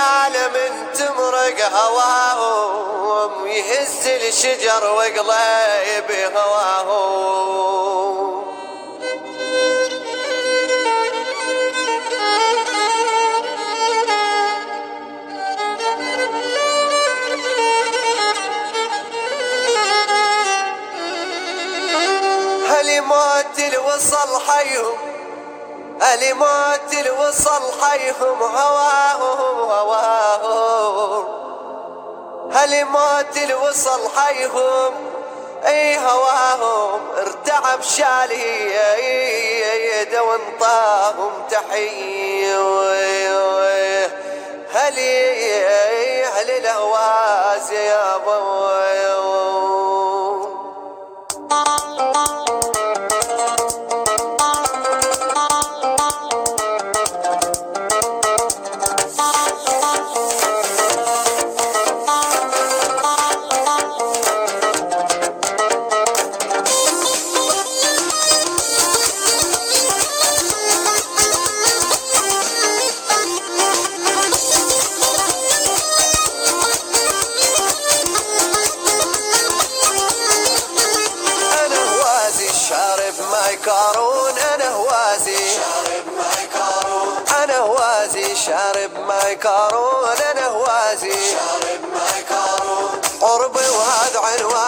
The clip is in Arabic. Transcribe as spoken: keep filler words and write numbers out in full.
عالم تمرق هواهم يهز الشجر وقليب هواهم. هل موت الوصل حيهم هل موت الوصل حيهم هواهم هواهم. هل موت الوصل حيهم اي هواهم. ارتعب شالي يده وانطاهم تحية. هل هل الاهواز يا ابوي. كارون انا هوازي شارب ماي كارون انا هوازي شارب ماي كارون انا هوازي شارب ماي كارون قربي وهذا عنوان